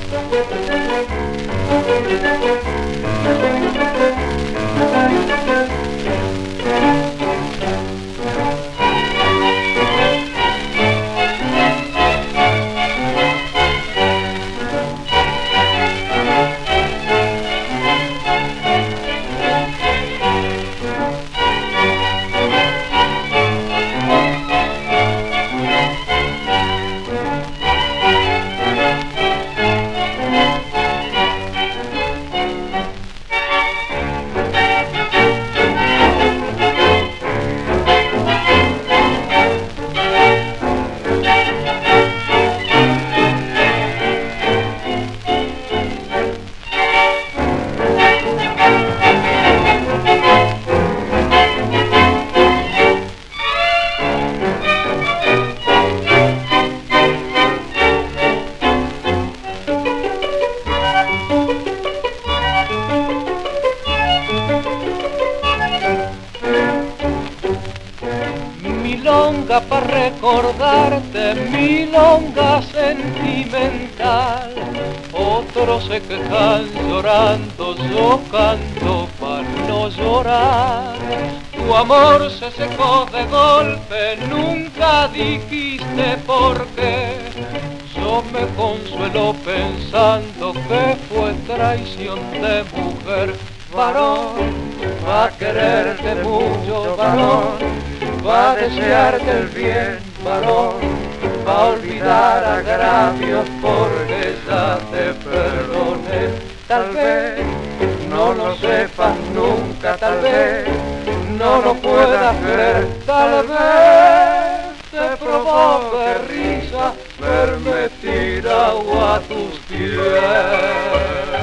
Milonga para recordarte, milonga sentimental. Otros se quejan llorando, yo canto para no llorar. Tu amor se secó de golpe, nunca dijiste por qué. Yo me consuelo pensando que fue traición de mujer. Varón, va a quererte mucho, varón, va a desearte el bien, varón, va a olvidar agravios porque ya te perdoné. Tal vez no lo sepas nunca, tal vez no lo puedas creer, tal vez te provoque risa verme tirado a tus pies.